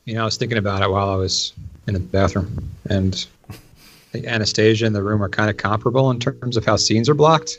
I was thinking about it while I was in the bathroom, and the Anastasia and the room are kind of comparable in terms of how scenes are blocked.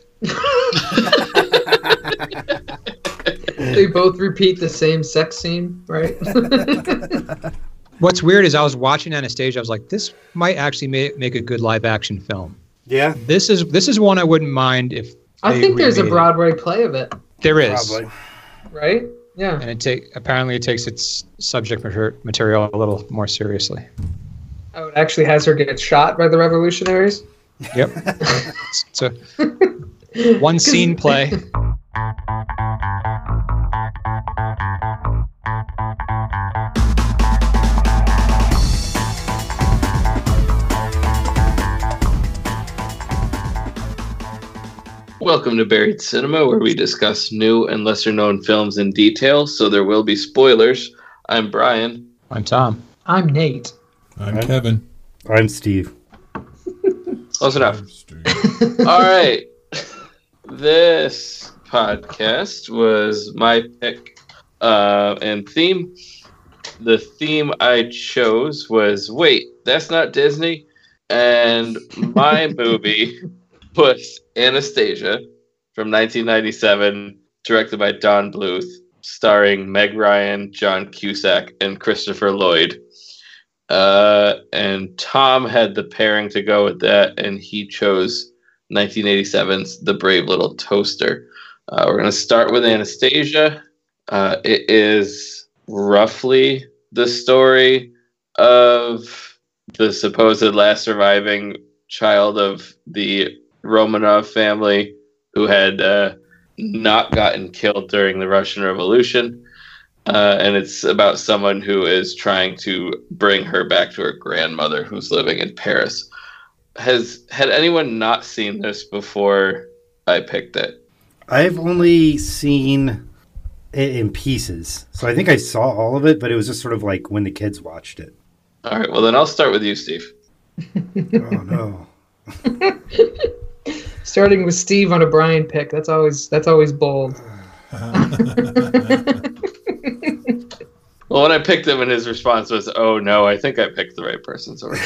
They both repeat the same sex scene, right? What's weird is I was watching Anastasia. I was like, this might actually make a good live action film. Yeah. This is one I wouldn't mind if. I think there's a Broadway play of it. There is. Probably. Right? Yeah. And apparently it takes its subject material a little more seriously. Oh, it actually has her get shot by the revolutionaries? Yep. It's a one scene play. Welcome to Buried Cinema, where we discuss new and lesser-known films in detail, so there will be spoilers. I'm Brian. I'm Tom. I'm Nate. I'm Kevin. I'm Steve. Close enough. All right. This podcast was my pick and theme. The theme I chose was, wait, that's not Disney? And my movie was Anastasia from 1997, directed by Don Bluth, starring Meg Ryan, John Cusack, and Christopher Lloyd. And Tom had the pairing to go with that, and he chose 1987's The Brave Little Toaster. We're going to start with Anastasia. It is roughly the story of the supposed last surviving child of the Romanov family who had not gotten killed during the Russian Revolution. And it's about someone who is trying to bring her back to her grandmother who's living in Paris. Had anyone not seen this before I picked it? I've only seen it in pieces. So I think I saw all of it, but it was just sort of like when the kids watched it. All right, well then I'll start with you, Steve. Oh, no. Starting with Steve on a Brian pick. That's always bold. Well, when I picked him and his response was, oh no, I think I picked the right person, so we're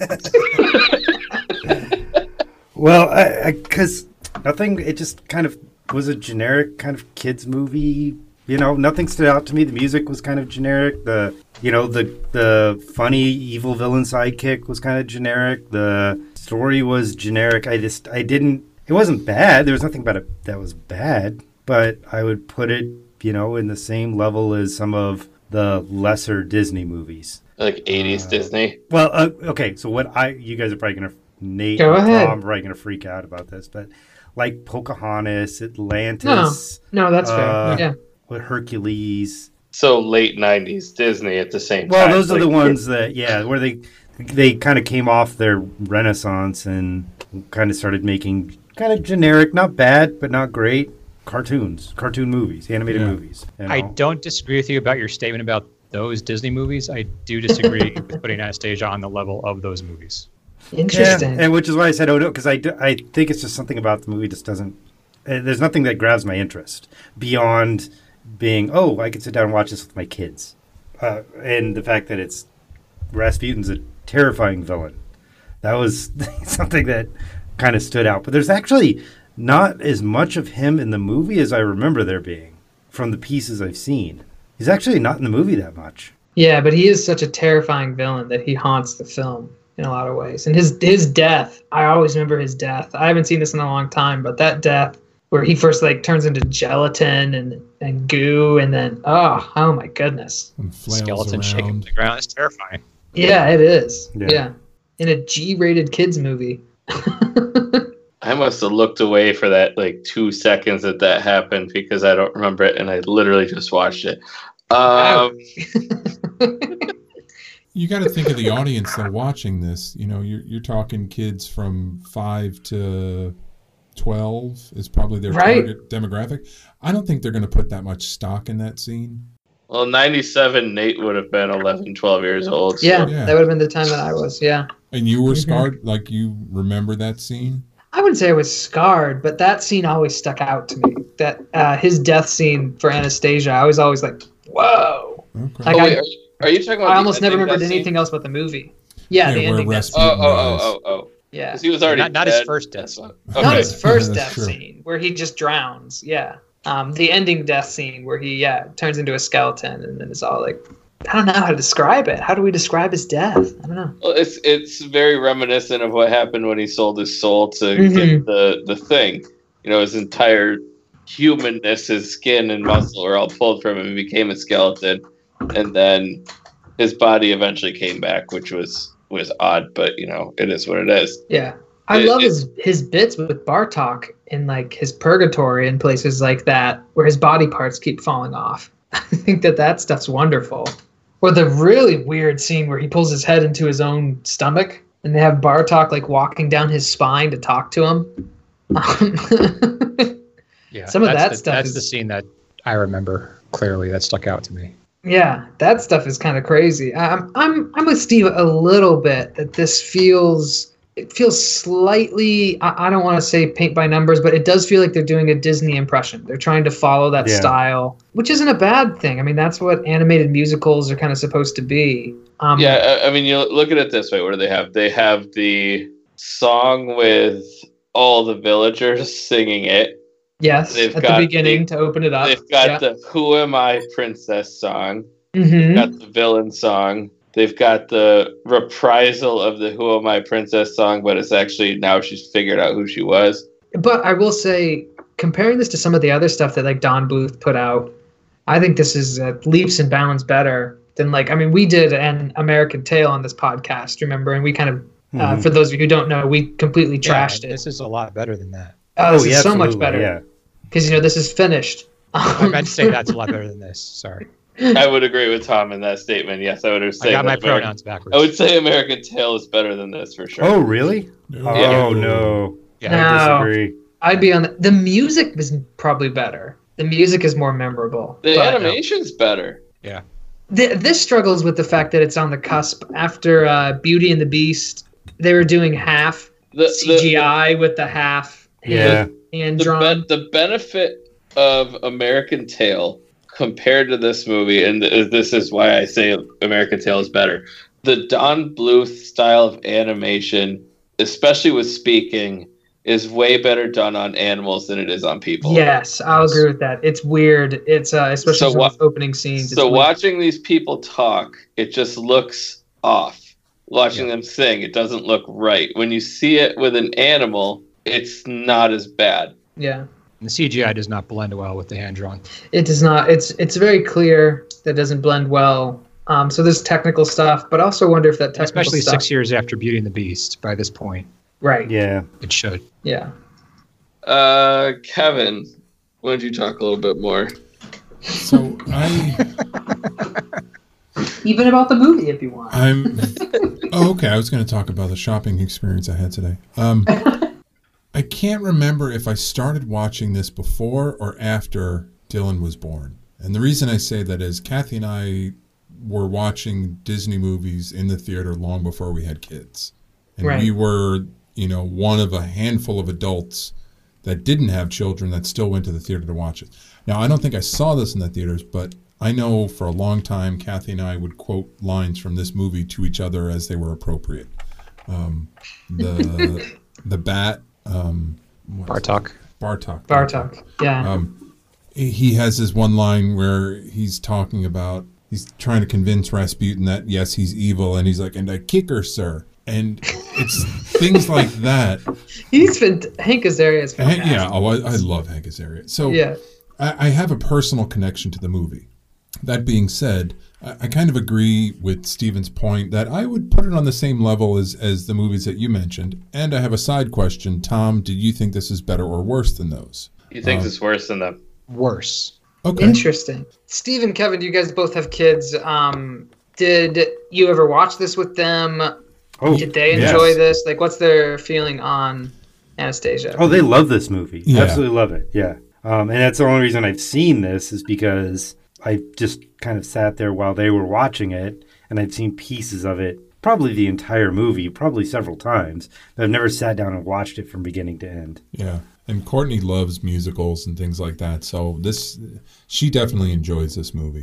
good. Well, because nothing, it just kind of was a generic kind of kids movie. You know, nothing stood out to me. The music was kind of generic. The funny evil villain sidekick was kind of generic. The story was generic. It wasn't bad. There was nothing about it that was bad, but I would put it, in the same level as some of the lesser Disney movies. Like 80s Disney? Well, okay, so you guys are probably going to, Nate Go and ahead. Tom are probably going to freak out about this, but like Pocahontas, Atlantis. No, that's fair. Yeah. With Hercules. So late 90s Disney at the same time. Well, those are the ones that, where they kind of came off their renaissance and kind of started making kind of generic, not bad, but not great, cartoon movies, animated movies. I don't disagree with you about your statement about those Disney movies. I do disagree with putting Anastasia on the level of those movies. Interesting. Yeah, and which is why I said, oh no, because I think it's just something about the movie just doesn't, there's nothing that grabs my interest beyond being, I could sit down and watch this with my kids. And the fact that Rasputin's a terrifying villain. That was something that kind of stood out. But there's actually not as much of him in the movie as I remember there being from the pieces I've seen. He's actually not in the movie that much. Yeah, but he is such a terrifying villain that he haunts the film in a lot of ways. And his death, I always remember his death. I haven't seen this in a long time, but that death where he first turns into gelatin and goo, and then oh my goodness, And flails Skeleton around. shaking the ground. It's terrifying. yeah, it is. Yeah. Yeah, in a G-rated kids movie. I must have looked away for that 2 seconds that happened because I don't remember it, and I literally just watched it. You got to think of the audience though watching this. You're talking kids from 5 to 12 is probably their Right. target demographic. I don't think they're going to put that much stock in that scene. Well, 97, Nate would have been 11, 12 years old. So. Yeah, Yeah. that would have been the time that I was. Yeah, And you were scarred, like you remember that scene? I wouldn't say I was scarred, but that scene always stuck out to me. That his death scene for Anastasia, I was always like, whoa. Okay. Like, Are you talking about? I almost never remembered anything else about the movie. Yeah, the where ending. Rasputin dies. Yeah. Because he was already Not his first death. scene. Not his first That's death true. scene where he just drowns. Yeah. The ending death scene where he turns into a skeleton and then it's all like, I don't know how to describe it. How do we describe his death? I don't know. Well, it's very reminiscent of what happened when he sold his soul to Mhm. get the thing. You know, his entire humanness, his skin and muscle were all pulled from him and became a skeleton. And then his body eventually came back, which was odd, but you know, it is what it is. Yeah. I It- love it- his bits with Bartok in like his purgatory and places like that where his body parts keep falling off. I think that stuff's wonderful. Or the really weird scene where he pulls his head into his own stomach and they have Bartok like walking down his spine to talk to him. Yeah, Some of that stuff That's is- the scene that I remember clearly that stuck out to me. Yeah, that stuff is kind of crazy. I'm with Steve a little bit that this feels slightly. I don't want to say paint by numbers, but it does feel like they're doing a Disney impression. They're trying to follow that Yeah. style, which isn't a bad thing. I mean, that's what animated musicals are kind of supposed to be. Yeah, I mean, you look at it this way. What do they have? They have the song with all the villagers singing it. Yes, They've at the got beginning to open it up. They've got the "Who Am I" princess song. hmm They've got the villain song. They've got the reprisal of the "Who Am I" princess song, but it's actually now she's figured out who she was. But I will say, comparing this to some of the other stuff that like Don Bluth put out, I think this is leaps and bounds better than like. I mean, we did an American Tail on this podcast, remember? And we kind of, Mhm. for those of you who don't know, we completely trashed Yeah, it. This is a lot better than that. This is so much absolutely, better Yeah. because this is finished. I meant to say that's a lot better than this. Sorry, I would agree with Tom in that statement. Yes, I would have I said got my that American- pronouns backwards. I would say American Tail is better than this for sure. Oh, really? No. Oh, no. Yeah, No. I disagree. I'd be on the music is probably better. The music is more memorable. The but- animation's better. This struggles with the fact that it's on the cusp. After Beauty and the Beast, they were doing half The CGI with the half Yeah. hand the, drawn. the benefit of American Tail compared to this movie, and this is why I say American Tail is better. The Don Bluth style of animation, especially with speaking, is way better done on animals than it is on people. Yes, I'll agree with that. It's weird. It's especially So for wa- those opening scenes. It's So weird. watching these people talk, it just looks off. Watching them sing, it doesn't look right. When you see it with an animal, it's not as bad. Yeah, the CGI does not blend well with the hand drawn. it does not. It's very clear that it doesn't blend well. So there's technical stuff, but I also wonder if that technical Especially stuff. 6 years after Beauty and the Beast. By this point, Right. Yeah. it should. Yeah. Kevin, why don't you talk a little bit more? So Even about the movie, if you want. okay. I was going to talk about the shopping experience I had today. I can't remember if I started watching this before or after Dylan was born. And the reason I say that is Kathy and I were watching Disney movies in the theater long before we had kids. And Right. we were, one of a handful of adults that didn't have children that still went to the theater to watch it. Now, I don't think I saw this in the theaters, but I know for a long time Kathy and I would quote lines from this movie to each other as they were appropriate. The bat, Bartok. Bartok. Yeah. He has this one line where he's talking about, he's trying to convince Rasputin that, yes, he's evil, and he's like, and I kick her, sir. And it's things like that. Hank Azaria is fantastic. Yeah, I love Hank Azaria. So Yeah. I have a personal connection to the movie. That being said, I kind of agree with Steven's point that I would put it on the same level as the movies that you mentioned. And I have a side question. Tom, did you think this is better or worse than those? He thinks it's worse than them. Worse. Okay. Interesting. Steve and Kevin, you guys both have kids. Did you ever watch this with them? Oh, Did they yes. enjoy this? Like, what's their feeling on Anastasia? Oh, they love this movie. Yeah. Absolutely love it. Yeah. And that's the only reason I've seen this is because I just kind of sat there while they were watching it, and I've seen pieces of it, probably the entire movie, probably several times, but I've never sat down and watched it from beginning to end. Yeah. And Courtney loves musicals and things like that. So she definitely enjoys this movie.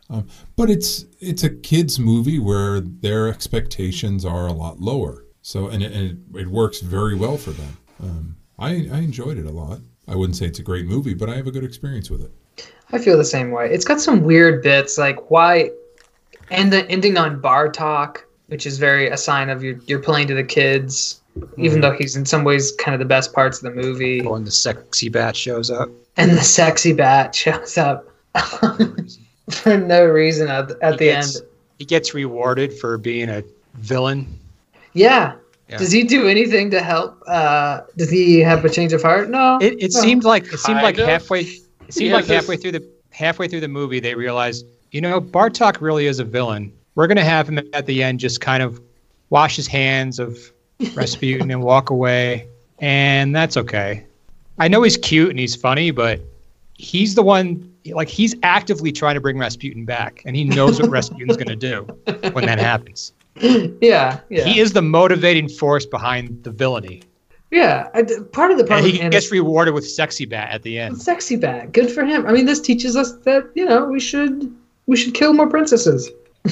But it's a kids movie where their expectations are a lot lower. So and it works very well for them. I enjoyed it a lot. I wouldn't say it's a great movie, but I have a good experience with it. I feel the same way. It's got some weird bits, like why, and the ending on bar talk, which is very a sign of you're playing to the kids, even though he's in some ways kind of the best parts of the movie. When the sexy bat shows up. And the sexy bat shows up for no reason at the end. He gets rewarded for being a villain. Yeah. Does he do anything to help? Does he have a change of heart? No. It seemed like halfway. It seemed like this- halfway through the movie they realized, Bartok really is a villain. We're gonna have him at the end just kind of wash his hands of Rasputin and walk away, and that's okay. I know he's cute and he's funny, but he's the one. Like he's actively trying to bring Rasputin back, and he knows what Rasputin's gonna do when that happens. Yeah. He is the motivating force behind the villainy. Yeah. Part of the And problem he gets rewarded with sexy bat at the end. sexy bat. Good for him. I mean, this teaches us that we should kill more princesses.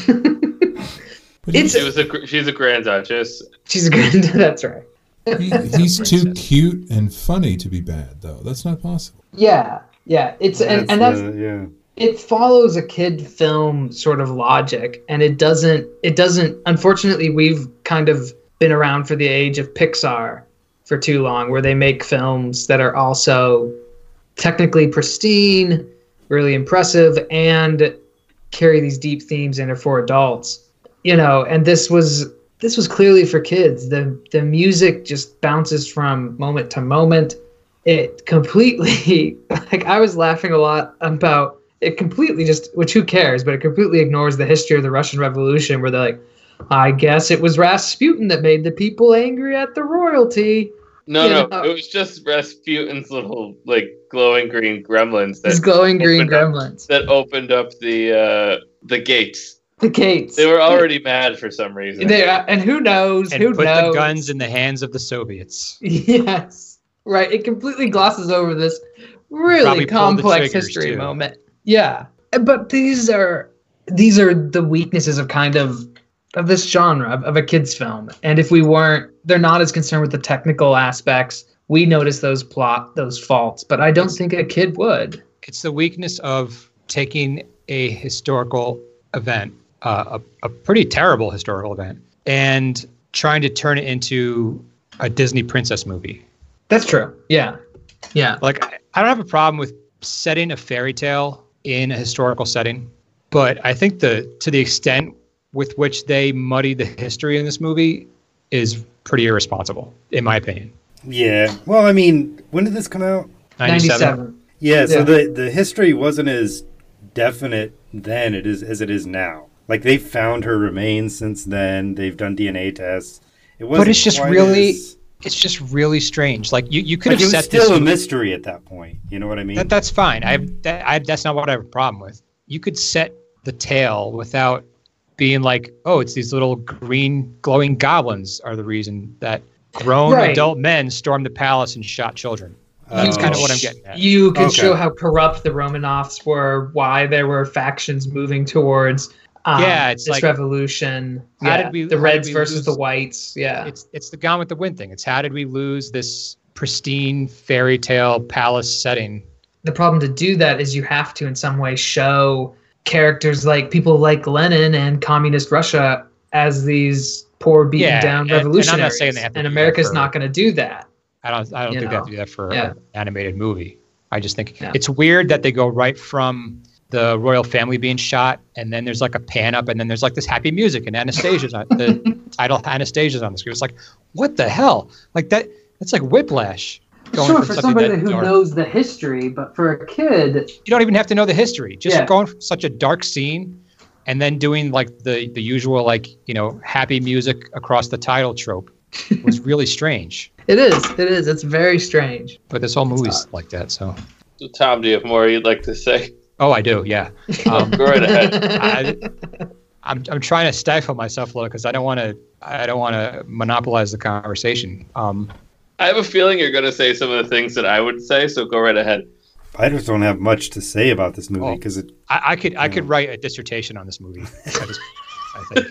But she's a Grand Duchess. She's a good. That's right. he's too cute and funny to be bad, though. That's not possible. Yeah. It's and that's yeah. it follows a kid film sort of logic, and it doesn't. Unfortunately, we've kind of been around for the age of Pixar for too long, where they make films that are also technically pristine, really impressive, and carry these deep themes and are for adults. And this was clearly for kids. The music just bounces from moment to moment. It completely, I was laughing a lot about it completely which who cares, but it completely ignores the history of the Russian Revolution, where they're like, I guess it was Rasputin that made the people angry at the royalty. No, it was just Rasputin's little glowing green gremlins. His glowing green gremlins that opened up the gates. The gates. They were already mad for some reason. And who knows? And put the guns in the hands of the Soviets. Yes. Right. It completely glosses over this really Probably complex history too. moment. Yeah. But these are the weaknesses of kind of this genre of a kid's film. And if they're not as concerned with the technical aspects. We notice those faults, but I don't think a kid would. It's the weakness of taking a historical event, a pretty terrible historical event, and trying to turn it into a Disney princess movie. That's true. Yeah. Like, I don't have a problem with setting a fairy tale in a historical setting, but I think to the extent with which they muddy the history in this movie is pretty irresponsible, in my opinion. Yeah. Well, I mean, when did this come out? 97. Yeah, so the history wasn't as definite then as it is now. Like, they've found her remains since then. They've done DNA tests. But it's just really strange. Like you could have set this. It was still a mystery at that point. You know what I mean? That's fine. That's not what I have a problem with. You could set the tale without being like, oh, it's these little green glowing goblins are the reason that grown adult men stormed the palace and shot children. That's kind of what I'm getting at. You could show how corrupt the Romanovs were, why there were factions moving towards it's this revolution. The Reds versus the Whites. Yeah. It's the Gone with the Wind thing. It's how did we lose this pristine fairy tale palace setting? The problem to do that is you have to in some way show characters like people like Lenin and communist Russia as these poor, beaten down revolutionaries. And I'm not saying they have to and America's not going to do that. I don't think they have to do that for an animated movie. I just think it's weird that they go right from the royal family being shot, and then there's like a pan up, and then there's like this happy music, and Anastasia's on the title. Anastasia's on the screen. It's like, what the hell? Like that? It's like whiplash. Sure, for somebody who knows the history, but for a kid, you don't even have to know the history. Just going from such a dark scene, and then doing like the usual happy music across the title trope was really strange. It is. It's very strange. But this whole movie's like that. So, Tom, do you have more you'd like to say? Oh, I do. Yeah. Go right ahead. I'm trying to stifle myself a little because I don't want to monopolize the conversation. I have a feeling you're going to say some of the things that I would say, so go right ahead. I just don't have much to say about this movie because I could write a dissertation on this movie. I think.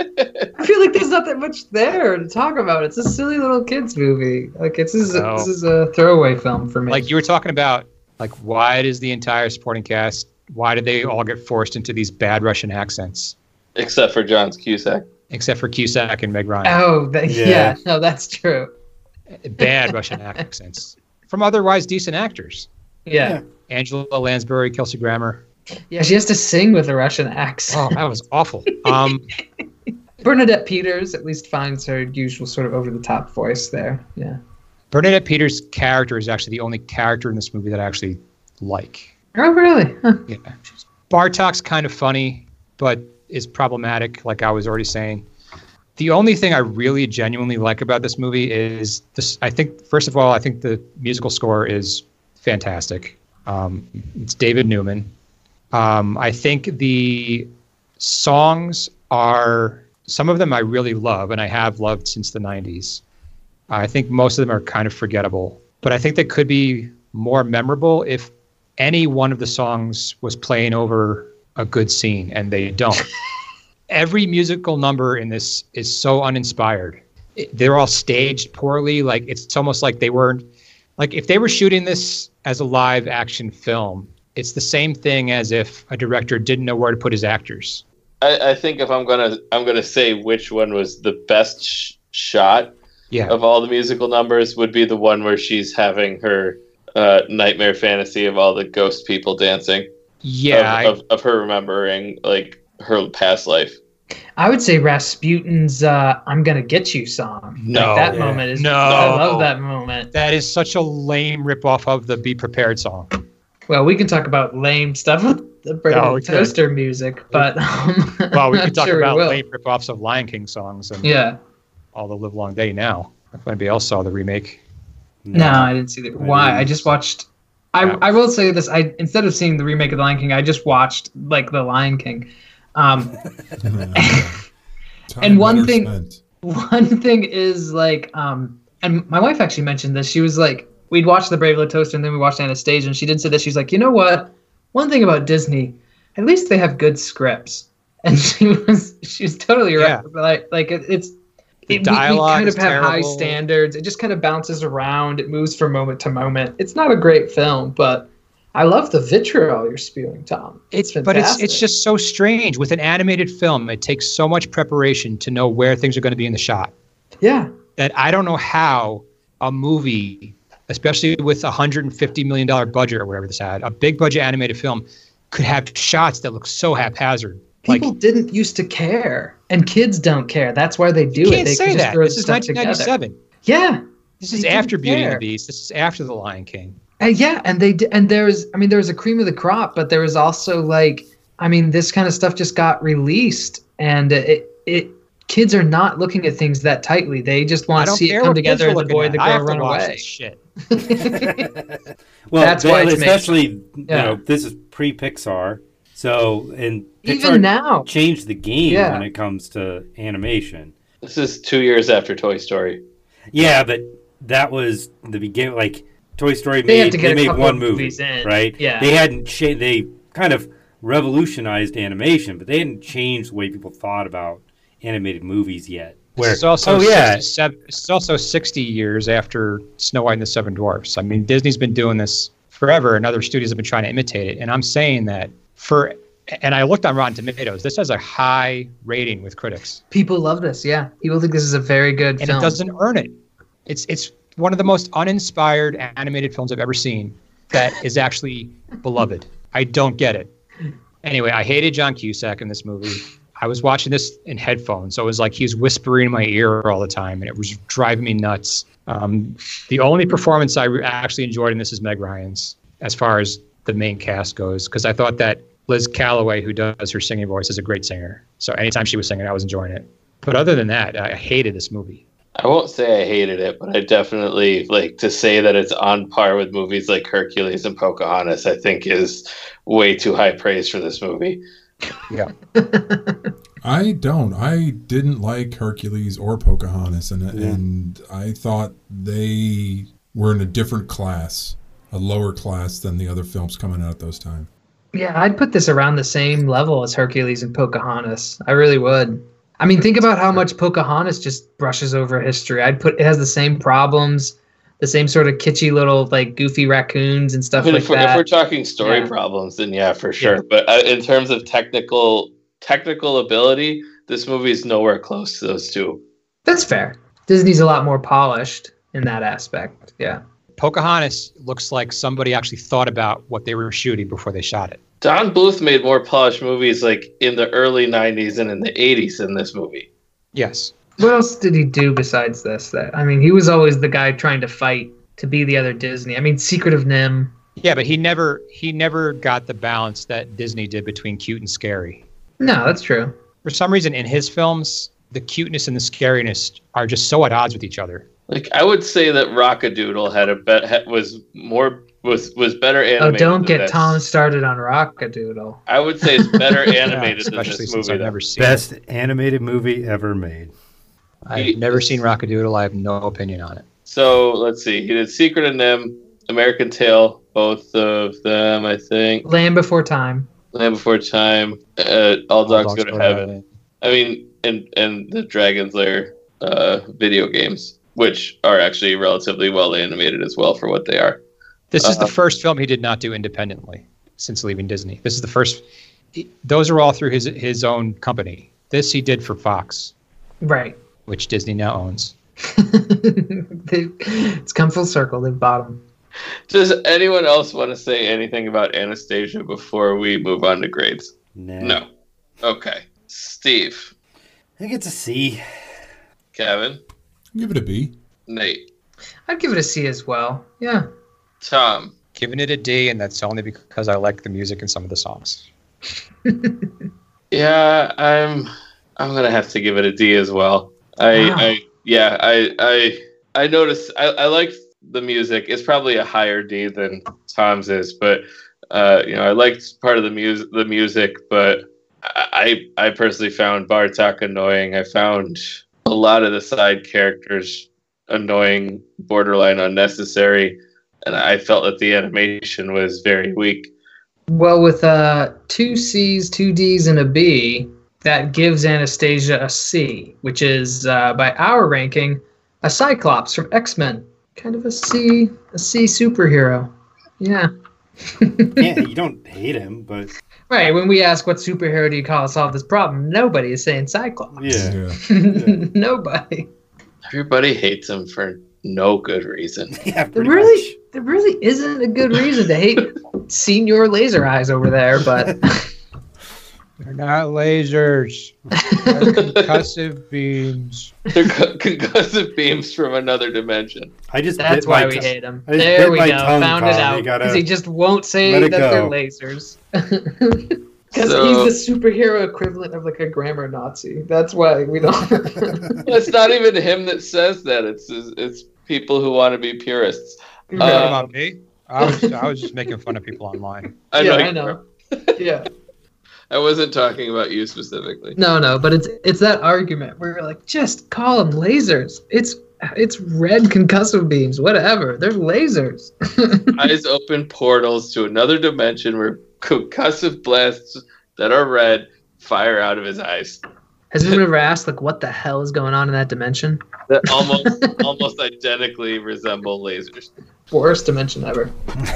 I feel like there's not that much there to talk about. It's a silly little kids movie. Like this is a throwaway film for me. Like you were talking about, like why does the entire supporting cast? Why did they all get forced into these bad Russian accents? Except for John Cusack. Except for Cusack and Meg Ryan. Oh, yeah. No, that's true. Bad Russian accents from otherwise decent actors. Yeah. Angela Lansbury, Kelsey Grammer. Yeah, she has to sing with a Russian accent. Oh, that was awful. Bernadette Peters at least finds her usual sort of over-the-top voice there. Yeah. Bernadette Peters' character is actually the only character in this movie that I actually like. Oh, really? Huh. Yeah. Bartok's kind of funny, but is problematic, like I was already saying. The only thing I really genuinely like about this movie is this. I think, first of all, I think the musical score is fantastic. It's David Newman. I think the songs are, some of them I really love and I have loved since the 90s. I think most of them are kind of forgettable, but I think they could be more memorable if any one of the songs was playing over a good scene, and they don't. Every musical number in this is so uninspired. They're all staged poorly. Like it's almost like they weren't, like if they were shooting this as a live action film, it's the same thing as if a director didn't know where to put his actors. I think if I'm gonna say which one was the best shot of all the musical numbers, would be the one where she's having her nightmare fantasy of all the ghost people dancing. Yeah, of her remembering like her past life. I would say Rasputin's "I'm Gonna Get You" song. No, like that moment is. No, I love that moment. That is such a lame ripoff of the "Be Prepared" song. Well, we can talk about lame stuff with the Brave Toaster music, but well, we can talk about lame ripoffs of Lion King songs and all the Live Long Day now. If anybody else saw the remake. No, I didn't see that. Why? I just watched. I will say this. Instead of seeing the remake of The Lion King, I just watched like The Lion King. And one thing is like, and my wife actually mentioned this. She was like, we'd watched The Brave Little Toaster and then we watched Anastasia, and she did say that. She's like, you know what? One thing about Disney, at least they have good scripts. And she was totally right. Like we kind of have terrible. High standards. It just kind of bounces around. It moves from moment to moment. It's not a great film, but I love the vitriol you're spewing, Tom. It's just so strange. With an animated film, it takes so much preparation to know where things are going to be in the shot. Yeah. That I don't know how a movie, especially with $150 million budget or whatever this had, a big budget animated film, could have shots that look so haphazard. People didn't used to care, and kids don't care. That's why they do it. Can't say that. This is 1997. Together. Yeah. This is after Beauty and the Beast. This is after The Lion King. And there was a cream of the crop, but there was also this kind of stuff just got released, and kids are not looking at things that tightly. They just want to see it come together and the boy and the girl run away. Shit. Well, that's why especially this is pre-Pixar, so and Pixar even now changed the game when it comes to animation. This is 2 years after Toy Story. Yeah, but that was the beginning. Like Toy Story they made one movie, right? Yeah, they hadn't changed. They kind of revolutionized animation, but they hadn't changed the way people thought about animated movies yet. It's also 60 years after Snow White and the Seven Dwarfs. I mean, Disney's been doing this forever, and other studios have been trying to imitate it. And I'm saying that and I looked on Rotten Tomatoes. This has a high rating with critics. People love this. Yeah, people think this is a very good film. And it doesn't earn it. It's one of the most uninspired animated films I've ever seen that is actually beloved. I don't get it. Anyway, I hated John Cusack in this movie. I was watching this in headphones, so it was like he was whispering in my ear all the time, and it was driving me nuts. The only performance I actually enjoyed in this is Meg Ryan's, as far as the main cast goes, because I thought that Liz Callaway, who does her singing voice, is a great singer. So anytime she was singing, I was enjoying it. But other than that, I hated this movie. I won't say I hated it, but I definitely to say that it's on par with movies like Hercules and Pocahontas, I think is way too high praise for this movie. Yeah. I didn't like Hercules or Pocahontas, and I thought they were in a different class a lower class than the other films coming out at those times. Yeah, I'd put this around the same level as Hercules and Pocahontas. I really would. I mean, think about how much Pocahontas just brushes over history. It has the same problems, the same sort of kitschy little like goofy raccoons and stuff like if that. If we're talking story problems, then yeah, for sure. Yeah. But in terms of technical ability, this movie is nowhere close to those two. That's fair. Disney's a lot more polished in that aspect. Yeah. Pocahontas looks like somebody actually thought about what they were shooting before they shot it. Don Bluth made more polished movies like in the early 90s and in the 80s than this movie. Yes. What else did he do besides this? I mean, he was always the guy trying to fight to be the other Disney. I mean, Secret of NIMH. Yeah, but he never got the balance that Disney did between cute and scary. No, that's true. For some reason, in his films, the cuteness and the scariness are just so at odds with each other. Like, I would say that Rockadoodle was better animated. Oh, don't get Tom started on Rockadoodle. I would say it's better animated than this movie. I've never seen Best animated movie ever made. I've never seen Rockadoodle. I have no opinion on it. So let's see. He did Secret of NIMH, American Tail, both of them, I think. Land Before Time. All Dogs Go to Heaven. I mean, and the Dragon's Lair video games, which are actually relatively well animated as well for what they are. This is the first film he did not do independently since leaving Disney. This is the first. Those are all through his own company. This he did for Fox. Right. Which Disney now owns. It's come full circle. They've bought them. Does anyone else want to say anything about Anastasia before we move on to grades? No. Okay. Steve. I think it's a C. Kevin. Give it a B. Nate. I'd give it a C as well. Yeah. Tom. Giving it a D, and that's only because I like the music and some of the songs. Yeah, I'm gonna have to give it a D as well. I noticed I like the music. It's probably a higher D than Tom's is, but I liked part of the music, but I personally found Bartok annoying. I found a lot of the side characters annoying, borderline unnecessary, and I felt that the animation was very weak. Well, with 2 C's, 2 D's, and a B, that gives Anastasia a C, which is, by our ranking, a Cyclops from X-Men. Kind of a C superhero. Yeah. Yeah, you don't hate him, but... Right, when we ask what superhero do you call to solve this problem, nobody is saying Cyclops. Yeah. Nobody. Everybody hates him for no good reason. Yeah, There really isn't a good reason to hate Senior Laser Eyes over there, but... They're not lasers. They're concussive beams. They're concussive beams from another dimension. That's why we hate him. There we go. Found it out. Because he just won't say that they're lasers. Because he's the superhero equivalent of like a grammar Nazi. That's why we don't... It's not even him that says that. It's people who want to be purists. About me? I was just making fun of people online. I know. Yeah. I wasn't talking about you specifically. No, but it's that argument where you're like, just call them lasers. It's red concussive beams, whatever. They're lasers. Eyes open portals to another dimension where concussive blasts that are red fire out of his eyes. Has anyone ever asked, like, what the hell is going on in that dimension? That almost identically resemble lasers. Worst dimension ever.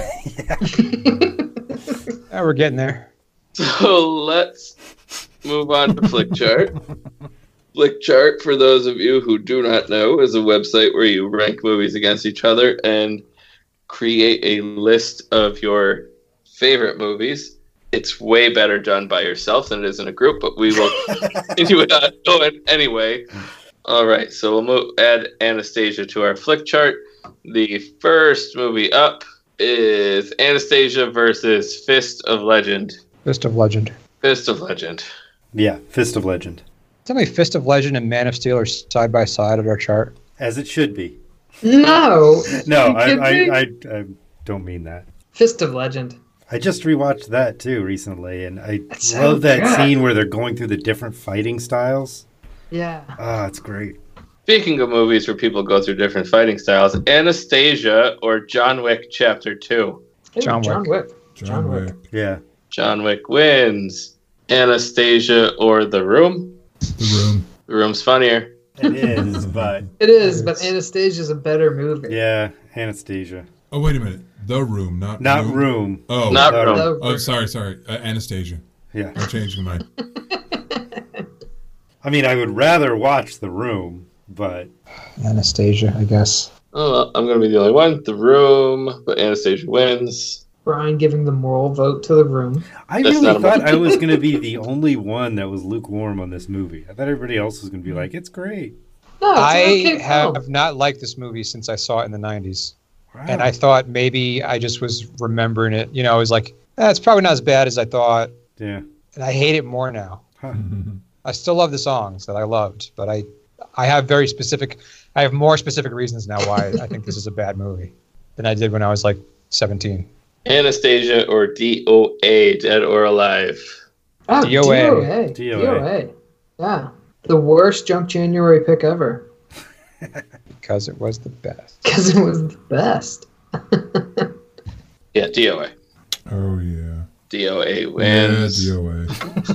Yeah, we're getting there. So let's move on to Flickchart. Flickchart, for those of you who do not know, is a website where you rank movies against each other and create a list of your favorite movies. It's way better done by yourself than it is in a group, but we will continue it on going anyway. All right, so we'll add Anastasia to our Flickchart. The first movie up is Anastasia versus Fist of Legend. Fist of Legend. Fist of Legend. Yeah, Fist of Legend. Tell me, Fist of Legend and Man of Steel are side by side at our chart. As it should be. No. No, I don't mean that. Fist of Legend. I just rewatched that too recently, and I love that scene where they're going through the different fighting styles. Yeah. Ah, it's great. Speaking of movies where people go through different fighting styles, Anastasia or John Wick Chapter 2? Hey, John Wick. John Wick. Yeah. John Wick wins. Anastasia or The Room? The Room. The Room's funnier. It is, but It is, but Anastasia's a better movie. yeah, Anastasia. Oh, wait a minute. The Room, not Room. Oh, Not The Room. The- oh, sorry. Anastasia. Yeah. I'm changing mine. I mean, I would rather watch The Room, but Anastasia, I guess. Oh, well, I'm going to be the only one. The Room, but Anastasia wins. Brian giving the moral vote to The Room. I That's really not a thought movie. I was going to be the only one that was lukewarm on this movie. I thought everybody else was going to be like, it's great. No, it's an I okay have film. not liked this movie since I saw it in the 90s. Wow. And I thought maybe I just was remembering it. You know, I was like, it's probably not as bad as I thought. Yeah. And I hate it more now. Huh. I still love the songs that I loved, but I have more specific reasons now why I think this is a bad movie than I did when I was like 17. Anastasia or DOA, Dead or Alive? Oh, DOA. DOA. Yeah. The worst Junk January pick ever. Because it was the best. Because it was the best. Yeah, DOA. Oh, yeah. DOA wins. Yeah, DOA.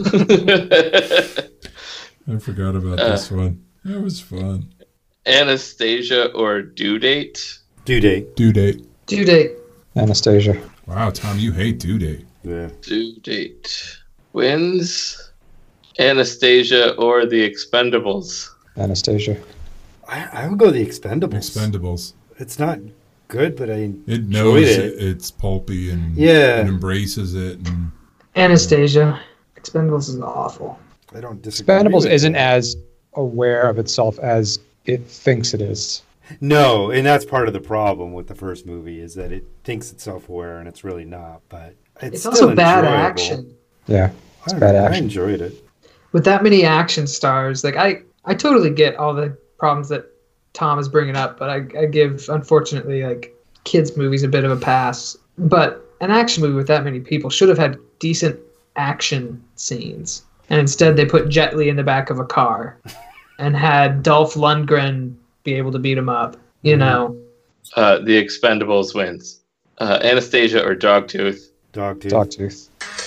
I forgot about this one. That was fun. Anastasia or Due Date? Due date. Due Date. Due date. Anastasia. Wow, Tom, you hate Due Date. Yeah. Due Date wins. Anastasia or The Expendables? Anastasia. I would go The Expendables. Expendables. It's not good, but I It enjoyed knows it. it's pulpy and Yeah. it embraces it. And Anastasia. Expendables is awful. I don't disagree. Expendables with isn't that. as aware of itself as it thinks it is. No, and that's part of the problem with the first movie is that it thinks it's self-aware and it's really not. But it's It's still also bad enjoyable. action. Yeah. I It's don't bad know, I action. enjoyed it. With that many action stars, like I totally get all the problems that Tom is bringing up, but I give, unfortunately, like kids movies a bit of a pass. But an action movie with that many people should have had decent action scenes, and instead they put Jet Li in the back of a car and had Dolph Lundgren be able to beat him up. You know, The Expendables wins. Anastasia or Dogtooth? Dogtooth. Dogtooth.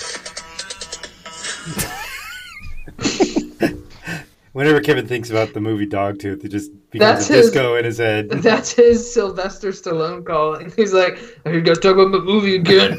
Whenever Kevin thinks about the movie Dogtooth, it just becomes That's a his- disco in his head. that's his Sylvester Stallone calling. He's like, "I heard you guys talk about my movie again."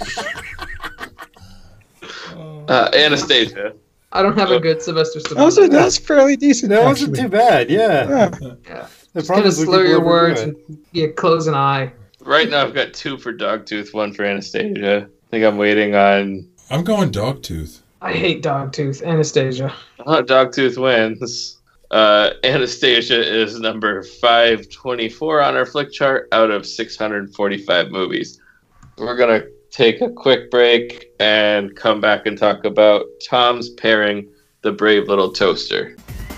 Anastasia. I don't have a good Sylvester Stallone. That's fairly decent. That wasn't too bad, yeah. Yeah. Yeah. The Just kind of is when slur people your overdo words it. and close an eye. Right now I've got 2 for Dogtooth, 1 for Anastasia. I think I'm waiting on... I'm going Dogtooth. I hate Dogtooth. Anastasia. Dogtooth wins. Anastasia is number 524 on our flick chart out of 645 movies. We're going to take a quick break and come back and talk about Tom's pairing, The Brave Little Toaster.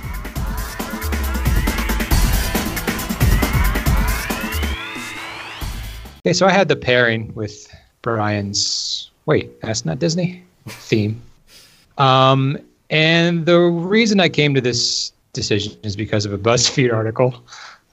Okay, so I had the pairing with Brian's. Wait, that's not Disney theme. And the reason I came to this decision is because of a BuzzFeed article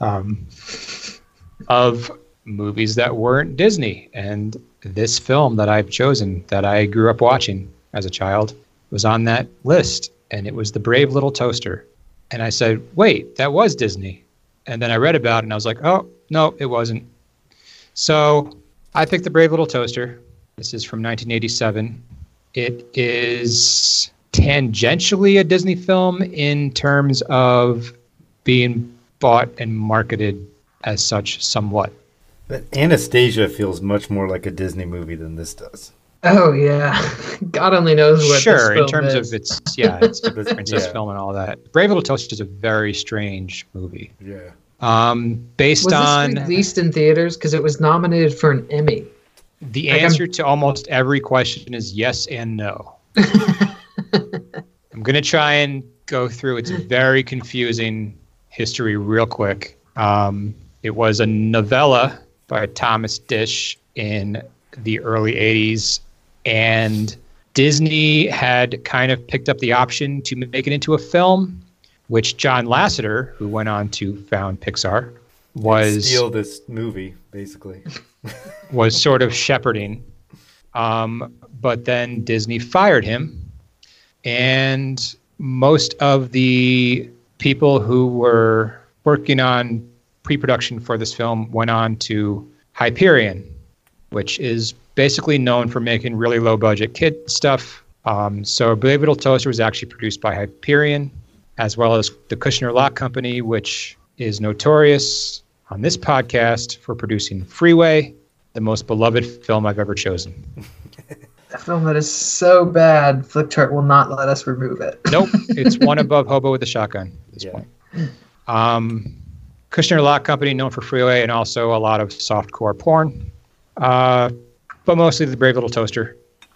of movies that weren't Disney. And this film that I've chosen, that I grew up watching as a child, was on that list. And it was The Brave Little Toaster. And I said, wait, that was Disney. And then I read about it and I was like, oh, no, it wasn't. So I picked The Brave Little Toaster. This is from 1987. It is tangentially a Disney film in terms of being bought and marketed as such somewhat. But Anastasia feels much more like a Disney movie than this does. Oh yeah, God only knows what. Sure, this in film terms is. of it's a princess Yeah. film and all that. Brave Little Toaster is a very strange movie. Yeah. Based Was on this released in theaters? Because it was nominated for an Emmy. the Like, answer to almost every question is yes and no. I'm going to try and go through its very confusing history real quick. It was a novella by Thomas Disch in the early 80s, and Disney had kind of picked up the option to make it into a film, which John Lasseter, who went on to found Pixar, was steal this movie basically. was sort of shepherding. But then Disney fired him, and most of the people who were working on pre-production for this film went on to Hyperion, which is basically known for making really low-budget kid stuff. So Brave Little Toaster was actually produced by Hyperion, as well as the Kushner Lock Company, which is notorious on this podcast for producing Freeway, the most beloved film I've ever chosen. A film that is so bad, Flickchart will not let us remove it. Nope, it's one above Hobo with a Shotgun at this point. Kushner Lock Company, known for Freeway and also a lot of softcore porn, but mostly the Brave Little Toaster.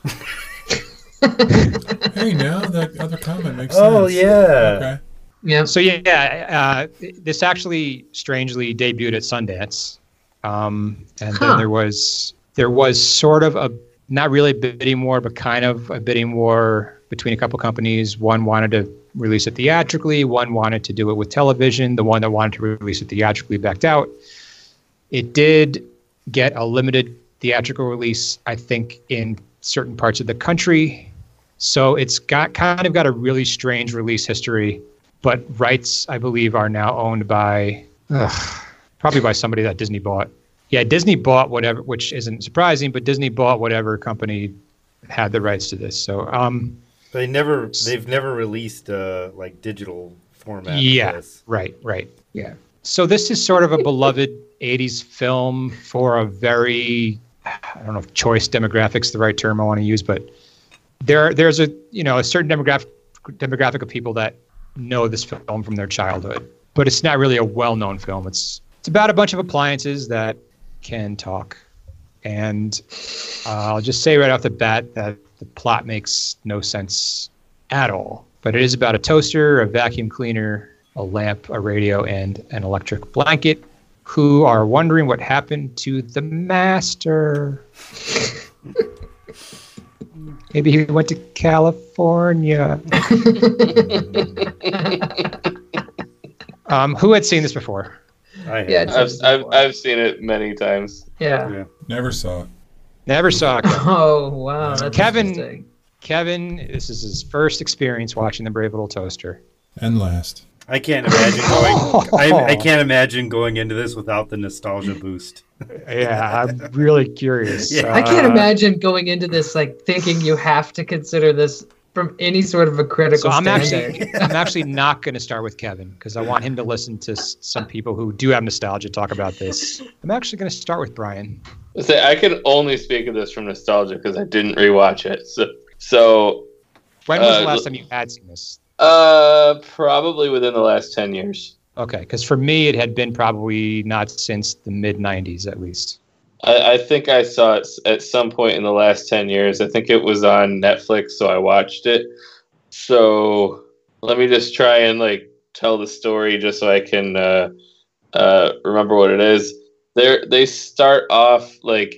Hey, now that other comment makes sense. Oh yeah. Okay. Yeah. So this actually strangely debuted at Sundance, and then there was sort of a not really a bidding war, but kind of a bidding war between a couple companies. One wanted to release it theatrically, one wanted to do it with television. The one that wanted to release it theatrically backed out. It did get a limited theatrical release, I think, in certain parts of the country. So it's got a really strange release history, but rights, I believe, are now owned by probably by somebody that Disney bought. Yeah, Disney bought whatever, which isn't surprising, but Disney bought whatever company had the rights to this. So they've never released like digital format. Yeah, of this. right. Yeah. So this is sort of a beloved 80s film for a very, I don't know if choice demographic's the right term I want to use, but there's a certain demographic of people that know this film from their childhood, but it's not really a well-known film. It's about a bunch of appliances that can talk, and I'll just say right off the bat that the plot makes no sense at all. But it is about a toaster, a vacuum cleaner, a lamp, a radio, and an electric blanket, who are wondering what happened to the master. Maybe he went to California. Who had seen this before? I've seen it many times. Yeah. Never saw it. Never saw it. Oh wow, that's interesting. Kevin, this is his first experience watching The Brave Little Toaster. And last. I can't imagine going. I can't imagine going into this without the nostalgia boost. Yeah, I'm really curious. Yeah. I can't imagine going into this like thinking you have to consider this from any sort of a critical So I'm standard. actually not going to start with Kevin because I want him to listen to some people who do have nostalgia talk about this. I'm actually going to start with Brian. I can only speak of this from nostalgia because I didn't rewatch it. So When was the last time you had seen this? Probably within the last 10 years. Okay, because for me it had been probably not since the mid 90s at least. I think I saw it at some point in the last 10 years. I think it was on Netflix, so I watched it. So let me just try and tell the story just so I can remember what it is. They start off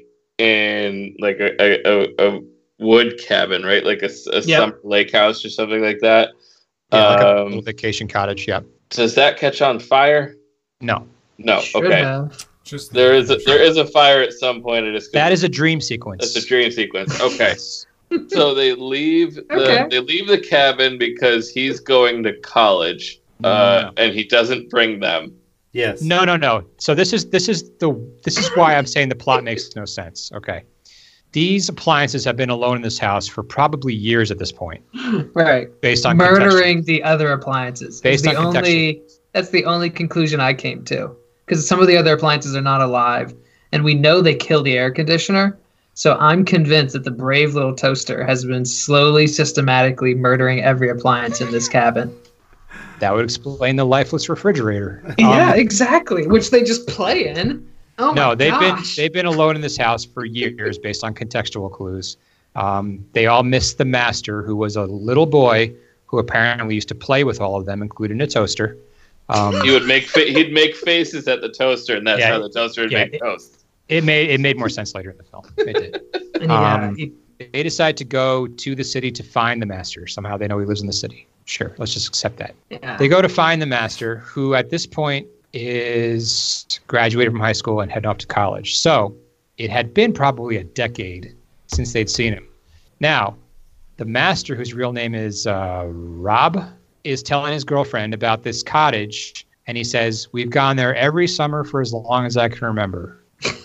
in a wood cabin, right? Like a summer lake house or something like that. Yeah, like a little vacation cottage. Yeah. Does that catch on fire? No. Should Okay. have. Just There is a fire at some point. That is a dream sequence. That's a dream sequence. Okay. So they leave the cabin because he's going to college, and he doesn't bring them. Yes. No. So this is why I'm saying the plot makes no sense. Okay. These appliances have been alone in this house for probably years at this point. Right. Based on murdering the other appliances. Based on That's the only conclusion I came to. Because some of the other appliances are not alive, and we know they kill the air conditioner. So I'm convinced that the Brave Little Toaster has been slowly, systematically murdering every appliance in this cabin. That would explain the lifeless refrigerator. Yeah, exactly. Which they just play in. Oh my gosh. they've been alone in this house for years based on contextual clues. They all miss the master, who was a little boy who apparently used to play with all of them, including a toaster. He'd make faces at the toaster, and that's how the toaster would make toast. It made more sense later in the film. It did. They decide to go to the city to find the master. Somehow they know he lives in the city. Sure, let's just accept that. Yeah. They go to find the master, who at this point is graduated from high school and heading off to college. So it had been probably a decade since they'd seen him. Now, the master, whose real name is Rob, is telling his girlfriend about this cottage, and he says, "We've gone there every summer for as long as I can remember."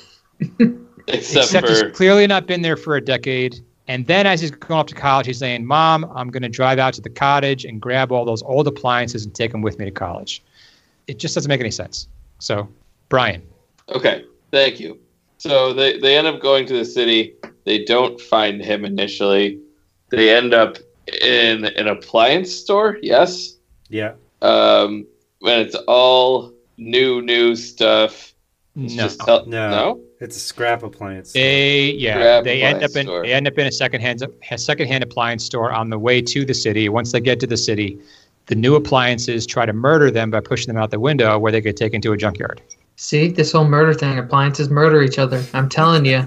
Except he's clearly not been there for a decade. And then as he's going off to college, he's saying, "Mom, I'm going to drive out to the cottage and grab all those old appliances and take them with me to college." It just doesn't make any sense. So, Brian. Okay, thank you. So they end up going to the city. They don't find him initially. They end up in an appliance store, yes? Yeah. And it's all new stuff. It's No. No? It's a scrap appliance. They end up in a secondhand appliance store on the way to the city. Once they get to the city, the new appliances try to murder them by pushing them out the window where they get taken to a junkyard. See, this whole murder thing, appliances murder each other. I'm telling you.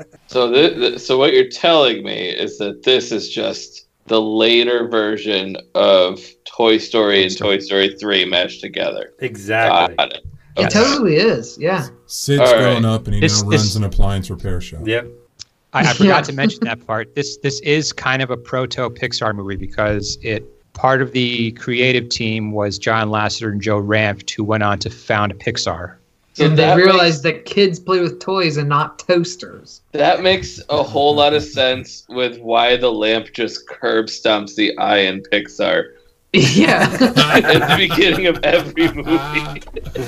So so what you're telling me is that this is just the later version of Toy Story and Toy Story 3 mashed together. Exactly. Got it. It totally is, yeah. Sid's grown up and he now runs an appliance repair shop. Yep. I forgot to mention that part. This is kind of a proto Pixar movie because part of the creative team was John Lasseter and Joe Ranft, who went on to found Pixar. So and they realized that kids play with toys and not toasters. That makes a whole lot of sense with why the lamp just curb stomps the eye in Pixar. Yeah. At the beginning of every movie.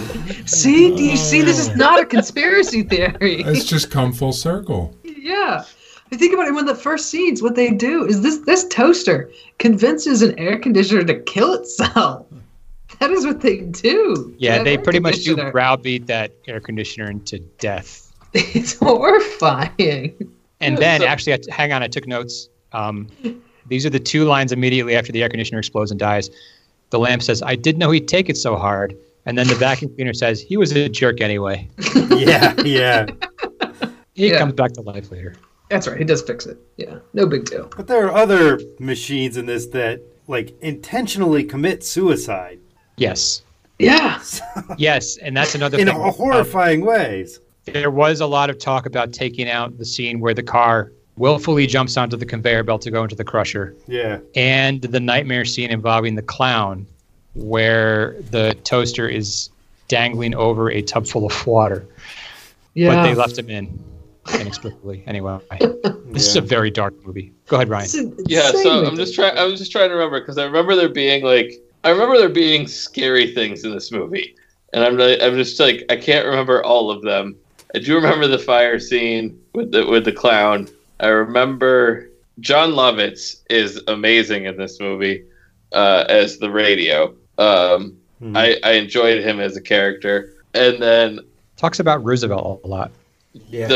See? Do you see? This is not a conspiracy theory. It's just come full circle. Yeah. You think about it, when the first scenes, what they do is this toaster convinces an air conditioner to kill itself. That is what they do. Yeah, they pretty much do browbeat that air conditioner into death. It's horrifying. And then, actually, hang on, I took notes. These are the two lines immediately after the air conditioner explodes and dies. The lamp says, "I didn't know he'd take it so hard." And then the vacuum cleaner says, "He was a jerk anyway." Yeah. He comes back to life later. That's right. He does fix it. Yeah. No big deal. But there are other machines in this that, intentionally commit suicide. Yes. Yeah. Yes, and that's another thing. In horrifying ways. There was a lot of talk about taking out the scene where the car willfully jumps onto the conveyor belt to go into the crusher. Yeah. And the nightmare scene involving the clown where the toaster is dangling over a tub full of water. Yeah. But they left him in inexplicably. Anyway, this is a very dark movie. Go ahead, Ryan. Yeah, so I was just trying to remember because I remember there being scary things in this movie. And I'm just like, I can't remember all of them. I do remember the fire scene with the clown. I remember John Lovitz is amazing in this movie as the radio. I enjoyed him as a character, and then talks about Roosevelt a lot. Yeah.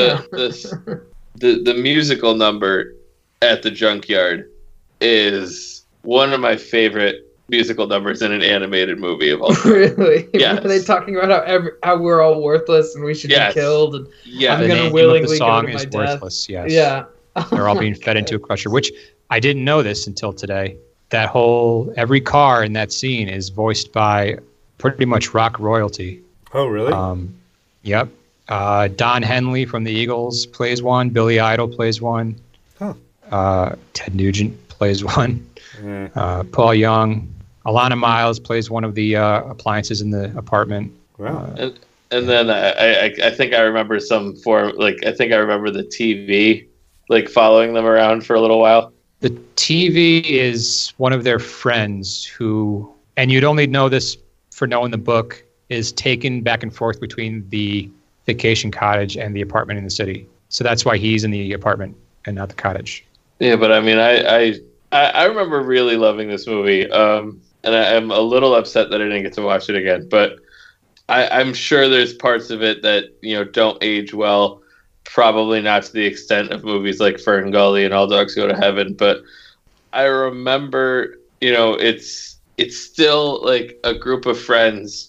The musical number at the junkyard is one of my favorite musical numbers in an animated movie of all time. Really? Yes. Are they talking about how we're all worthless and we should be killed? And I'm going to willingly go to my death. Worthless, yes. Yeah. They're all being fed into a crusher, which I didn't know this until today. Every car in that scene is voiced by pretty much rock royalty. Oh, really? Yep. Don Henley from the Eagles plays one. Billy Idol plays one. Huh. Ted Nugent plays one. Paul Young. Alana Miles plays one of the appliances in the apartment. Wow. And then I think I remember some form, I think I remember the TV, following them around for a little while. The TV is one of their friends who, and you'd only know this for knowing the book, is taken back and forth between the vacation cottage and the apartment in the city. So that's why he's in the apartment and not the cottage. Yeah, but I mean, I remember really loving this movie, and I'm a little upset that I didn't get to watch it again. But I'm sure there's parts of it that don't age well. Probably not to the extent of movies like Fern Gully and All Dogs Go to Heaven, but I remember, it's still a group of friends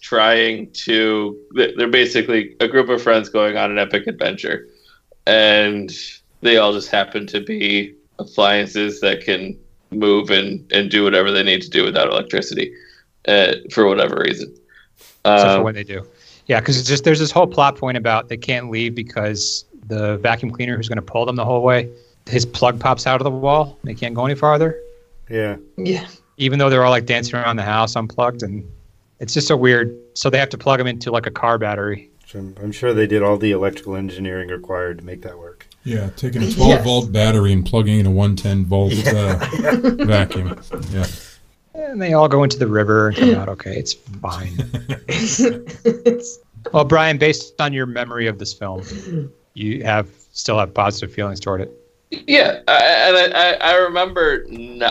they're basically a group of friends going on an epic adventure, and they all just happen to be appliances that can move and do whatever they need to do without electricity for whatever reason. Except for when they do. Yeah, because there's this whole plot point about they can't leave because the vacuum cleaner who's going to pull them the whole way, his plug pops out of the wall. They can't go any farther. Yeah. Yeah. Even though they're all like dancing around the house unplugged, and it's just so weird. So they have to plug them into like a car battery. I'm sure they did all the electrical engineering required to make that work. Yeah, taking a 12-volt battery and plugging in a 110-volt vacuum. Yeah. And they all go into the river and come out okay. It's fine. Well, Brian, based on your memory of this film, you still have positive feelings toward it. Yeah, I remember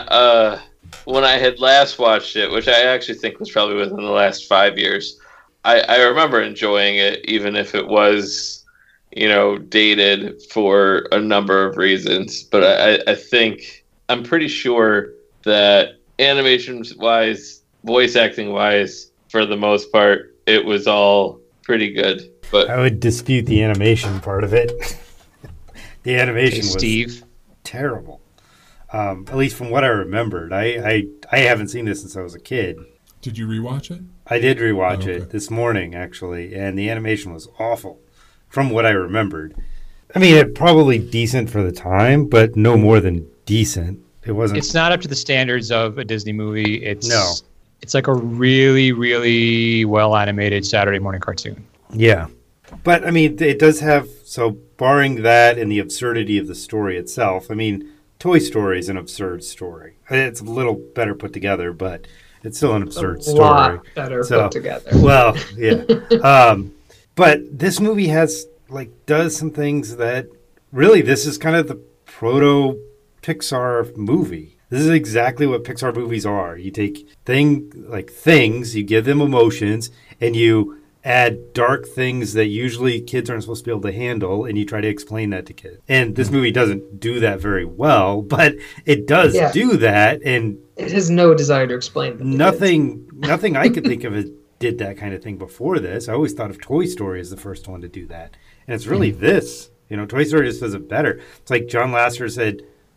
when I had last watched it, which I actually think was probably within the last 5 years. I remember enjoying it, even if it was, dated for a number of reasons. But I think I'm pretty sure that animation-wise, voice acting-wise, for the most part, it was all pretty good. But I would dispute the animation part of it. The animation was terrible. At least from what I remembered. I haven't seen this since I was a kid. Did you rewatch it? I did rewatch it this morning, actually, and the animation was awful from what I remembered. I mean, it probably decent for the time, but no more than decent. It wasn't. It's not up to the standards of a Disney movie. It's like a really, really well animated Saturday morning cartoon. Yeah. But, I mean, it does have, so barring that and the absurdity of the story itself, I mean, Toy Story is an absurd story. It's a little better put together, but it's still an absurd story. A lot better put together. Well, yeah. But this movie does some things that, really, this is kind of the proto-Pixar movie. This is exactly what Pixar movies are. You take things, you give them emotions, and you add dark things that usually kids aren't supposed to be able to handle, and you try to explain that to kids. And this movie doesn't do that very well, but it does do that, and it has no desire to explain them. Nothing I could think of did that kind of thing before this. I always thought of Toy Story as the first one to do that, and it's really this. Toy Story just does it better. It's like John Lasseter said,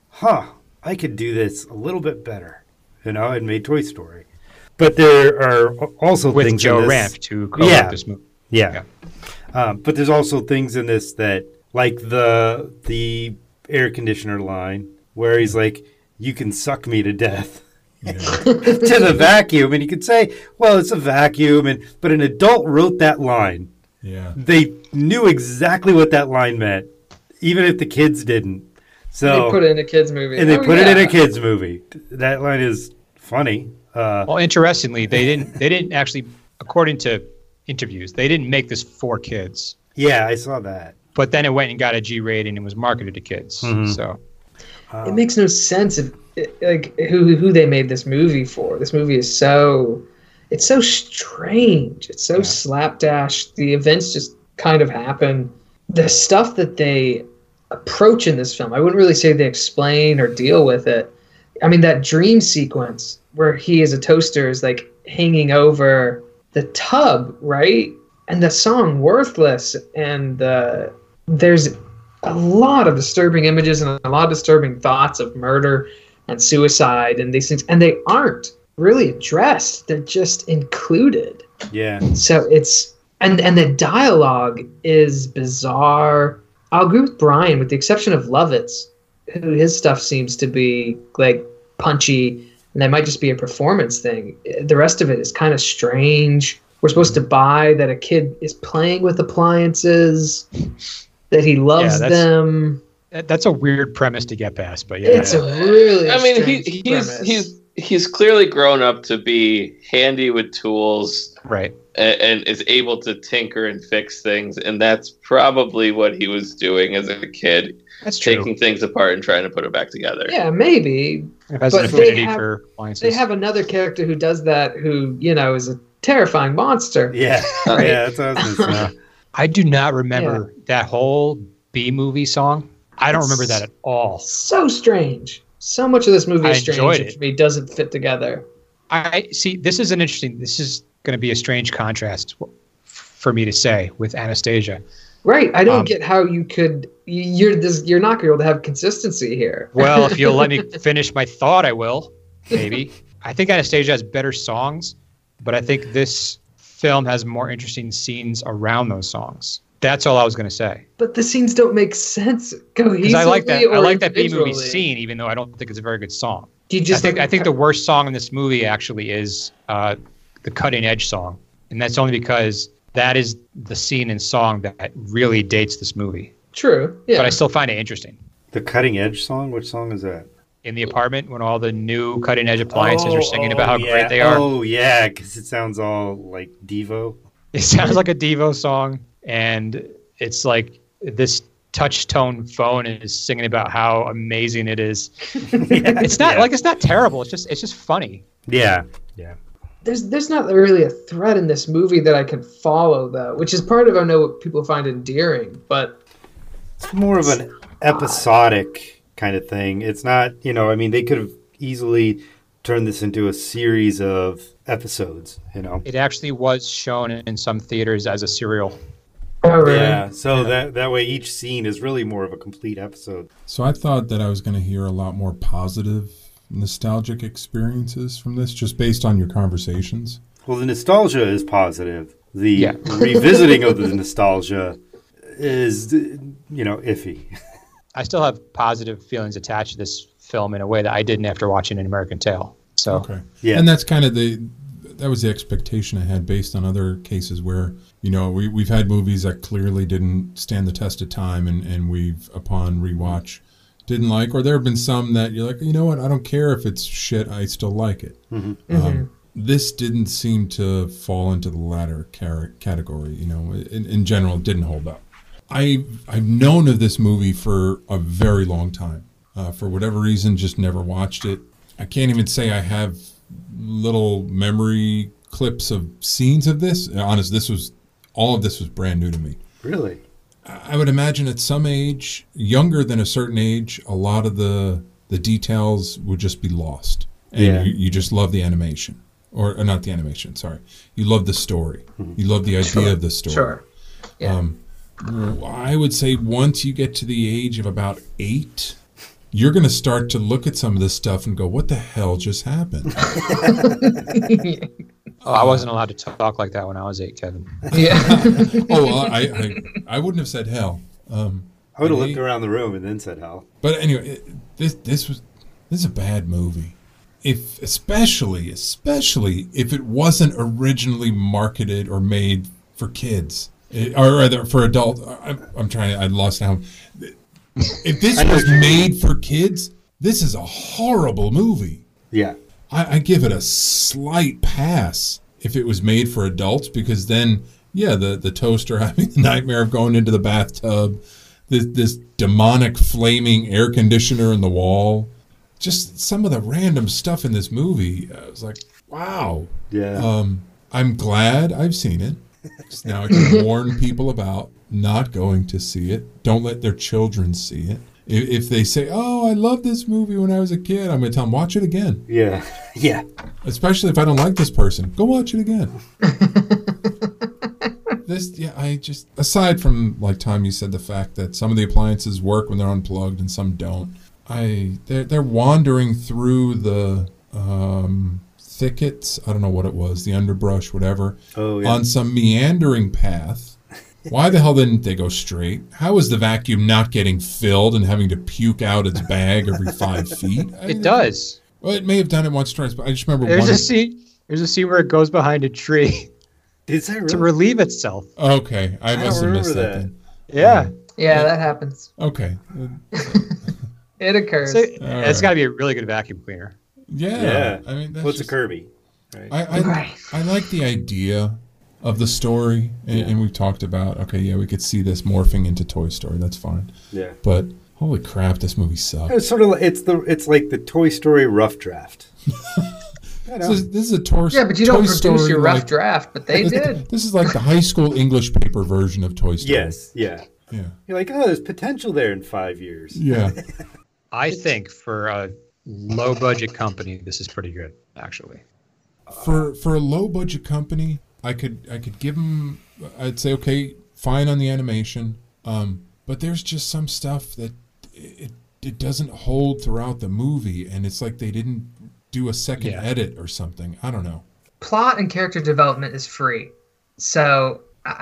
I could do this a little bit better, and made Toy Story. But there are also with things Joe in this, Ranft to co-write this movie. Yeah. But there's also things in this that, like the air conditioner line, where he's like, "You can suck me to death," to the vacuum, and you could say, "Well, it's a vacuum," but an adult wrote that line. Yeah. They knew exactly what that line meant, even if the kids didn't. So they put it in a kids movie, and they put it in a kids movie. That line is funny. Well, interestingly, they didn't actually, according to interviews, they didn't make this for kids. Yeah, I saw that. But then it went and got a G rating and was marketed to kids. Mm-hmm. So it makes no sense if who they made this movie for. This movie is so strange. It's so slapdash. The events just kind of happen. The stuff that they approach in this film, I wouldn't really say they explain or deal with it. I mean, that dream sequence where he as a toaster is like hanging over the tub, right? And the song Worthless, and there's a lot of disturbing images and a lot of disturbing thoughts of murder and suicide and these things, and they aren't really addressed. They're just included. Yeah. So it's and the dialogue is bizarre. I'll agree with Brian, with the exception of Lovitz, who his stuff seems to be like punchy, and that might just be a performance thing. The rest of it is kind of strange. We're supposed to buy that a kid is playing with appliances, that he loves them. That's a weird premise to get past, but yeah. It's a really he's clearly grown up to be handy with tools. Right. And is able to tinker and fix things, and that's probably what he was doing as a kid. That's true. Taking things apart and trying to put it back together. Yeah, maybe. It has an affinity for appliances. They have another character who does that, who is a terrifying monster. Yeah, right? Yeah, that's what I was going to say. I do not remember that whole B movie song. I don't remember that at all. So strange. So much of this movie is strange. It. To me, doesn't fit together. I see. This is going to be a strange contrast for me to say with Anastasia. Right. I don't get how you could you're not going to be able to have consistency here. Well, if you'll let me finish my thought, I will. Maybe. I think Anastasia has better songs, but I think this film has more interesting scenes around those songs. That's all I was going to say. But the scenes don't make sense cohesively. Because I like that. I like that B movie individually. scene, even though I don't think it's a very good song. Do you just I think the worst song in this movie actually is the Cutting Edge song, and that's only because that is the scene and song that really dates this movie. True. Yeah. But I still find it interesting. The Cutting Edge song? Which song is that? In the apartment, when all the new Cutting Edge appliances are singing about how great they are. Oh, yeah, because it sounds all like Devo. It sounds like a Devo song, and it's like this touch tone phone is singing about how amazing it is. It's not like it's not terrible. It's just funny. Yeah. Yeah. There's not really a thread in this movie that I can follow though, which is part of I know what people find endearing, but It's more of an episodic kind of thing. It's not, I mean, they could have easily turned this into a series of episodes, It actually was shown in some theaters as a serial. oh, really? Yeah, so that way each scene is really more of a complete episode. So I thought that I was going to hear a lot more positive, nostalgic experiences from this, just based on your conversations. Well, the nostalgia is positive. The Yeah. revisiting of the nostalgia is, iffy. I still have positive feelings attached to this film in a way that I didn't after watching An American Tail. So Okay. Yeah. And that's kind of that was the expectation I had based on other cases where, we've had movies that clearly didn't stand the test of time and we've, upon rewatch, didn't like, or there have been some that you're like, you know what, I don't care if it's shit, I still like it. This didn't seem to fall into the latter category, in general, it didn't hold up. I've known of this movie for a very long time. For whatever reason, just never watched it. I can't even say I have little memory clips of scenes of this. Honest, all of this was brand new to me. Really? I would imagine at some age, younger than a certain age, a lot of the details would just be lost. And Yeah. you just love the animation. Or not the animation, sorry. You love the story. You love the idea of the story. Sure. Yeah. I would say once you get to the age of about 8, you're going to start to look at some of this stuff and go, what the hell just happened? I wasn't allowed to talk like that when I was 8, Kevin. Yeah. Oh, well, I wouldn't have said hell. I would have Really? looked around the room and then said hell. But anyway, this is a bad movie. Especially if it wasn't originally marketed or made for kids, or rather for adult. I lost now. If this was made for kids, this is a horrible movie. Yeah. I give it a slight pass if it was made for adults, because then, yeah, the toaster having the nightmare of going into the bathtub, this demonic flaming air conditioner in the wall, just some of the random stuff in this movie. I was like, wow. Yeah. I'm glad I've seen it. Now I can warn people about not going to see it. Don't let their children see it. If they say, oh, I love this movie when I was a kid, I'm going to tell them, watch it again. Yeah. Yeah. Especially if I don't like this person. Go watch it again. Aside from, like Tom, you said the fact that some of the appliances work when they're unplugged and some don't. They're wandering through the thickets. I don't know what it was, the underbrush, whatever. Oh, yeah. On some meandering path. Why the hell didn't they go straight? How is the vacuum not getting filled and having to puke out its bag every 5 feet? It does. Well, it may have done it once or twice, but I just remember There's one. a scene where it goes behind a tree Is that to really? relieve itself. Okay, I don't must have missed remember that then. Yeah. Yeah, that happens. Okay. It occurs. So, it's got to be a really good vacuum cleaner. Yeah. Yeah. I mean, that's What's just, a Kirby? Right. I like the idea of the story, and we've talked about, okay, yeah, we could see this morphing into Toy Story. That's fine. Yeah. But holy crap, this movie sucks. It's sort of it's like the Toy Story rough draft. This is a Toy Yeah, but you don't Toy produce Story your rough like- draft, but they did. This is like the high school English paper version of Toy Story. Yes. Yeah. Yeah. You're like, oh, there's potential there in 5 years. Yeah. I think for a low budget company, this is pretty good, actually. For a low budget company, I could give them. I'd say, okay, fine on the animation. but there's just some stuff that it doesn't hold throughout the movie, and it's like they didn't do a second edit or something. I don't know. Plot and character development is free, so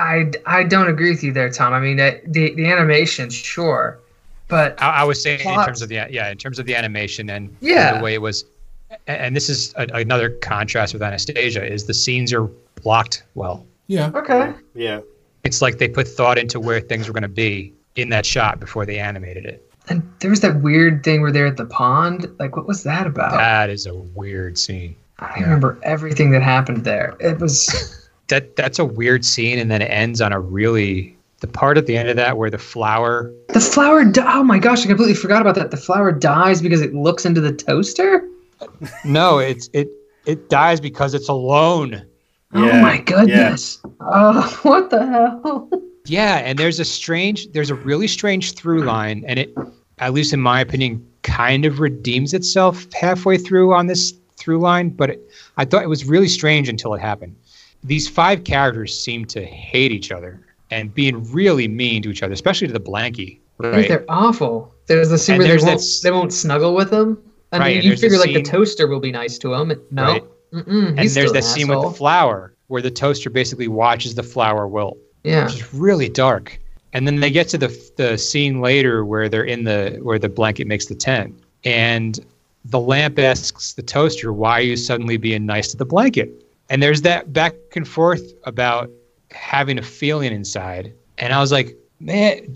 I don't agree with you there, Tom. I mean, the animation, sure, but I was saying plot, in terms of the animation and the way it was, and this is another contrast with Anastasia, is the scenes are blocked well. Yeah. Okay. Yeah. It's like they put thought into where things were going to be in that shot before they animated it. And there was that weird thing where they're at the pond. Like, what was that about? That is a weird scene. I remember everything that happened there. It was that's a weird scene, and then it ends on the part at the end of that where the flower. The flower. Oh my gosh! I completely forgot about that. The flower dies because it looks into the toaster. No, it dies because it's alone. Oh my goodness! Yeah. What the hell? Yeah, and there's a really strange through line, and it, at least in my opinion, kind of redeems itself halfway through on this through line, but I thought it was really strange until it happened. These 5 characters seem to hate each other and being really mean to each other, especially to the Blankie. Right? They're awful. There's the scene where they won't snuggle with him. I mean, you figure like the toaster will be nice to him. No. Right. And there's that scene with the flower where the toaster basically watches the flower wilt. Yeah. Which is really dark. And then they get to the scene later where they're where the blanket makes the tent. And the lamp asks the toaster, why are you suddenly being nice to the blanket? And there's that back and forth about having a feeling inside. And I was like, man,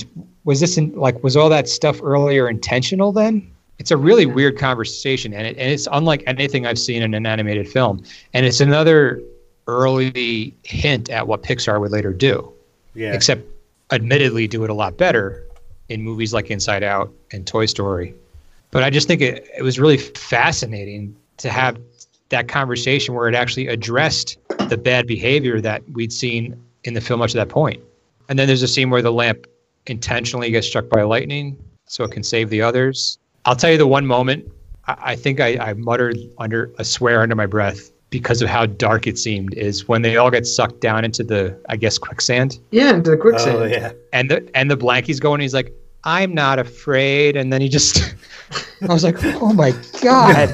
was all that stuff earlier intentional then? It's a really weird conversation. And it's unlike anything I've seen in an animated film. And it's another early hint at what Pixar would later do. Yeah. Except admittedly do it a lot better in movies like Inside Out and Toy Story. But I just think it was really fascinating to have that conversation where it actually addressed the bad behavior that we'd seen in the film up to that point. And then there's a scene where the lamp intentionally gets struck by lightning so it can save the others. I'll tell you the one moment, I think I muttered a swear under my breath because of how dark it seemed, is when they all get sucked down into the, I guess, quicksand. Yeah, into the quicksand. Oh, yeah. And the Blankie's going, he's like, I'm not afraid. And then he just, I was like, oh my God.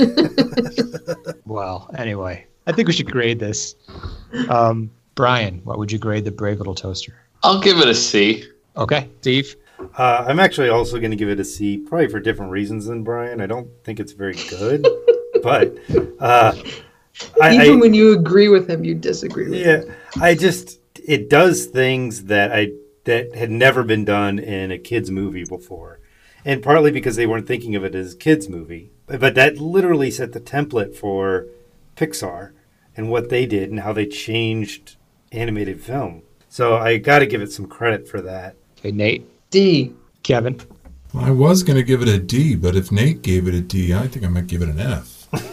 Well, anyway, I think we should grade this. Brian, what would you grade the Brave Little Toaster? I'll give it a C. Okay, Steve? I'm actually also going to give it a C, probably for different reasons than Brian. I don't think it's very good, but... Even when you agree with him, you disagree with him. Yeah, it does things that had never been done in a kid's movie before. And partly because they weren't thinking of it as a kid's movie. But that literally set the template for Pixar and what they did and how they changed animated film. So I got to give it some credit for that. Okay, Nate? D. Kevin? I was going to give it a D, but if Nate gave it a D, I think I might give it an F.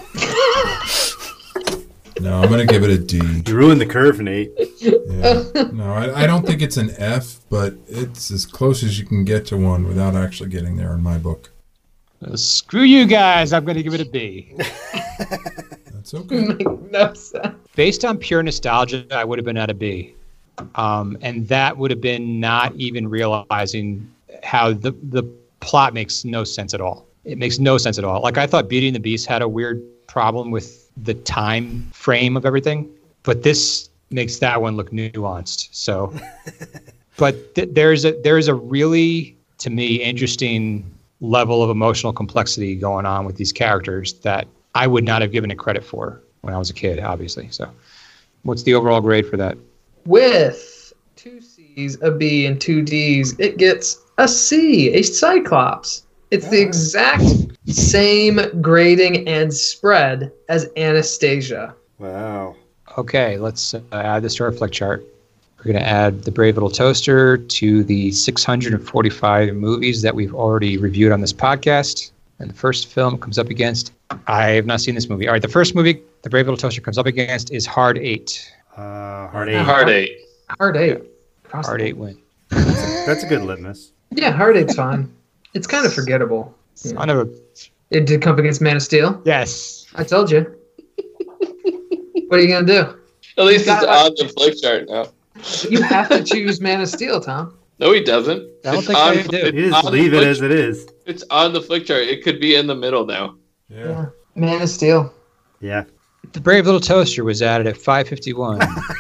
No, I'm going to give it a D. You ruined the curve, Nate. Yeah. No, I don't think it's an F, but it's as close as you can get to one without actually getting there in my book. Screw you guys. I'm going to give it a B. That's okay. No sense. Based on pure nostalgia, I would have been at a B. And that would have been not even realizing how the plot makes no sense at all. It makes no sense at all. Like, I thought Beauty and the Beast had a weird problem with the time frame of everything, but this makes that one look nuanced. So, but there's a really, to me, interesting level of emotional complexity going on with these characters that I would not have given it credit for when I was a kid, obviously. So, what's the overall grade for that? With 2 C's, a B, and 2 D's, it gets a C, a Cyclops. It's the exact same grading and spread as Anastasia. Wow. Okay, let's add this to our flick chart. We're going to add The Brave Little Toaster to the 645 movies that we've already reviewed on this podcast. And the first film comes up against, I have not seen this movie. All right, the first movie The Brave Little Toaster comes up against is Hard 8. Hard 8. Hard 8. Hard 8. Yeah. Hard 8 win. That's a good litmus. Yeah, Hard 8's fine. It's kind of forgettable. Son of a... It did come up against Man of Steel. Yes. I told you. What are you going to do? At least it's on the flick chart now. You have to choose Man of Steel, Tom. No, he doesn't. I don't It's think on- they do. it's You just on leave the it flick- as it is. It's on the flick chart. It could be in the middle now. Yeah. Man of Steel. Yeah. The Brave Little Toaster was added at 5:51.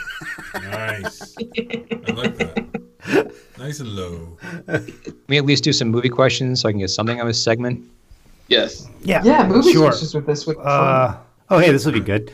Nice. I like that. Nice and low. We at least do some movie questions so I can get something on this segment. Yes. Yeah. Yeah, movie Sure. switches with this. Oh, hey, this will be good.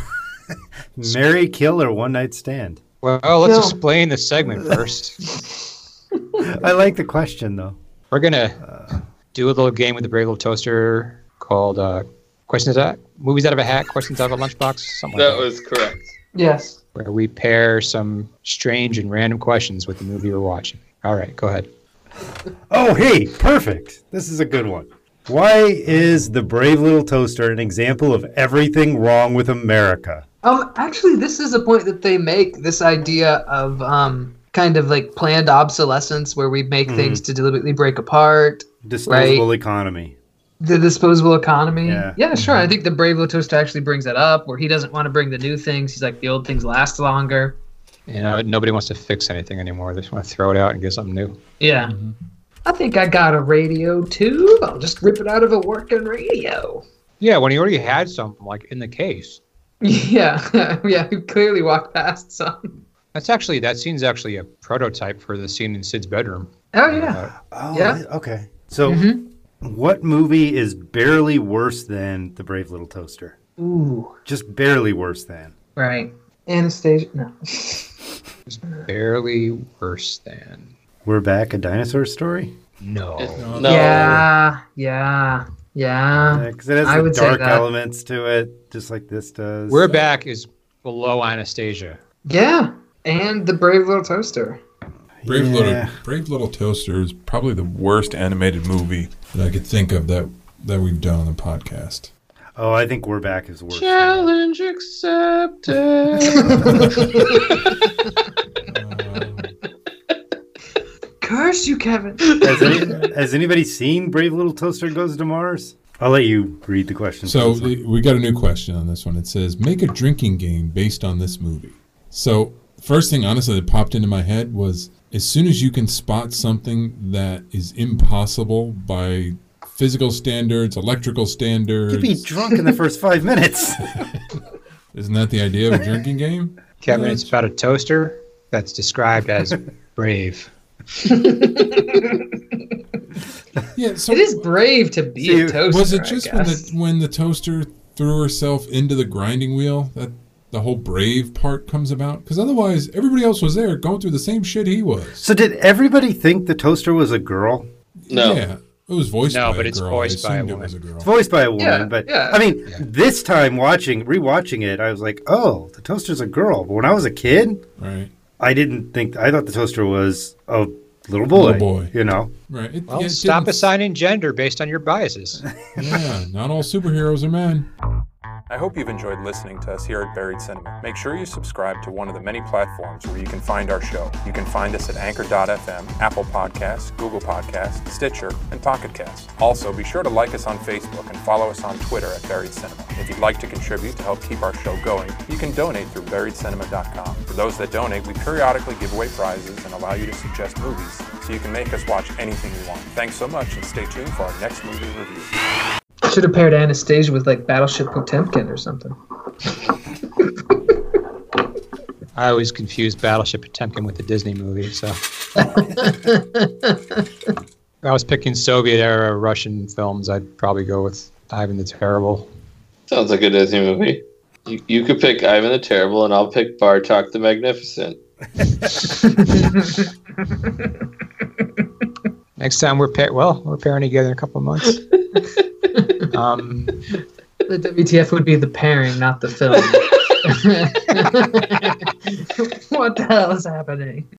Marry, kill, or one night stand? Well, let's No. explain the segment first. I like the question, though. We're gonna do a little game with the Brave Little Toaster called Questions Out, Movies Out of a Hat, Questions Out of a Lunchbox, something like That that. was correct. Yes. Where we pair some strange and random questions with the movie we're watching. All right, go ahead. Oh, hey, perfect. This is a good one. Why is the Brave Little Toaster an example of everything wrong with America? Actually, this is a point that they make. This idea of kind of like planned obsolescence, where we make things to deliberately break apart. Disposable economy. The disposable economy. Yeah. Sure. I think the Brave Little Toaster actually brings that up, where he doesn't want to bring the new things. He's like, the old things last longer. You know, nobody wants to fix anything anymore. They just want to throw it out and get something new. Yeah. I think I got a radio tube. I'll just rip it out of a working radio. Yeah, when he already had some, like, in the case. Yeah. Yeah. We clearly walked past some. That scene's actually a prototype for the scene in Sid's bedroom. Oh, yeah. Oh, Yeah. okay. So, what movie is barely worse than the Brave Little Toaster? Ooh. Just barely worse than. Right. Anastasia. No. It's barely worse than. We're Back, a Dinosaur Story? No. No. Yeah. Because it has I the would say dark that. elements to it, just like this does. We're Back is below Anastasia. Yeah. And the Brave Little Toaster. Brave Yeah. Little Toaster is probably the worst animated movie that I could think of that we've done on the podcast. Oh, I think We're Back is worse. Challenge accepted. Curse you, Kevin. Has anybody seen Brave Little Toaster Goes to Mars? I'll let you read the question. So please. we got a new question on this one. It says, make a drinking game based on this movie. So first thing, honestly, that popped into my head was, as soon as you can spot something that is impossible by physical standards, electrical standards. You'd be drunk in the first 5 minutes. Isn't that the idea of a drinking game? Kevin, it's about a toaster that's described as brave. Yeah. So It is brave to be See, a toaster. was it I just guess. when the toaster threw herself into the grinding wheel that the whole brave part comes about? Because otherwise, everybody else was there going through the same shit he was. So did everybody think the toaster was a girl? No. Yeah. It was voiced No, by but a it's girl. voiced I by a assumed it woman. was a girl. It's voiced by a woman, Yeah, but yeah. I mean, this time rewatching it, I was like, oh, the toaster's a girl. But when I was a kid, Right. I thought the toaster was a little boy. Little boy. You know? Right. It, Well, yeah, it stop didn't- assigning gender based on your biases. Yeah. Not all superheroes are men. I hope you've enjoyed listening to us here at Buried Cinema. Make sure you subscribe to one of the many platforms where you can find our show. You can find us at Anchor.fm, Apple Podcasts, Google Podcasts, Stitcher, and Pocket Cast. Also, be sure to like us on Facebook and follow us on Twitter at Buried Cinema. If you'd like to contribute to help keep our show going, you can donate through buriedcinema.com. For those that donate, we periodically give away prizes and allow you to suggest movies, so you can make us watch anything you want. Thanks so much, and stay tuned for our next movie review. Should have paired Anastasia with like Battleship Potemkin or something. I always confuse Battleship Potemkin with the Disney movie, so. If I was picking Soviet-era Russian films, I'd probably go with Ivan the Terrible. Sounds like a Disney movie. You could pick Ivan the Terrible, and I'll pick Bartok the Magnificent. Next time we're pairing together in a couple of months. The WTF would be the pairing, not the film. What the hell is happening?